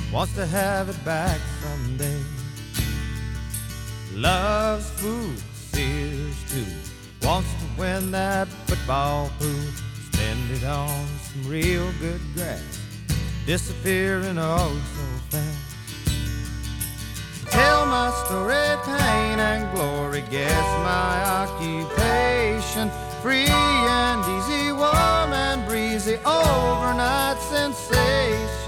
wants to have it back someday. Loves food, Sears too, wants to win that football pool. Spend it on some real good grass, disappearing oh so fast. Tell my story, pain and glory, guess my occupation. Free and easy, warm and breezy, overnight sensation.